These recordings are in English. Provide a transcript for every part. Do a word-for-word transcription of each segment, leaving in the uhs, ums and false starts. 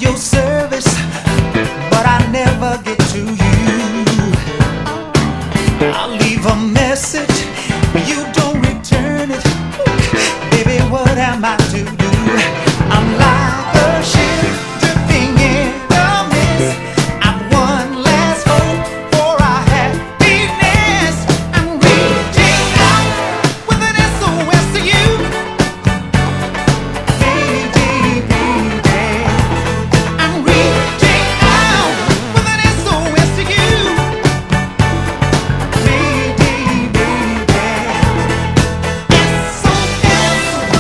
your service, but I never get to you. I'll leave a message, you don't return it. Baby, what am I to do? I'm like a ship drifting in the mist. I'm one last hope for our happiness. I'm reaching out with an S O S to you. Baby, baby, I'm reaching out with an S O S to you. Baby, baby, S O S.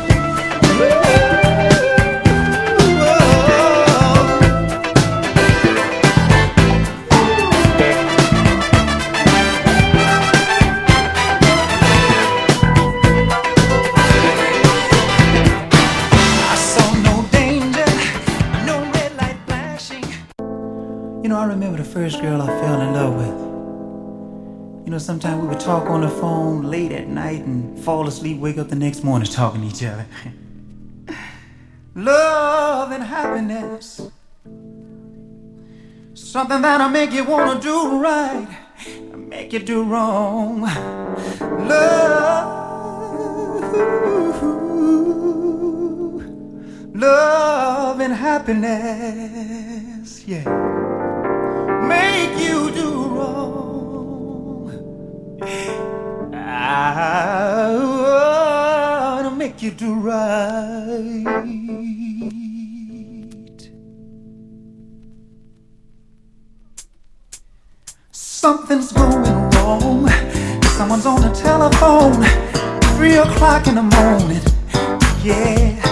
I saw no danger, no red light flashing. You know, I remember the first girl I fell in love with. You know, sometimes we would talk on the phone late at night and fall asleep, wake up the next morning talking to each other. Love and happiness, something that'll make you wanna do right, make you do wrong. Love, love and happiness, yeah, make you do wrong. I wanna make you do right. Something's going wrong. Someone's on the telephone, three o'clock in the morning. Yeah.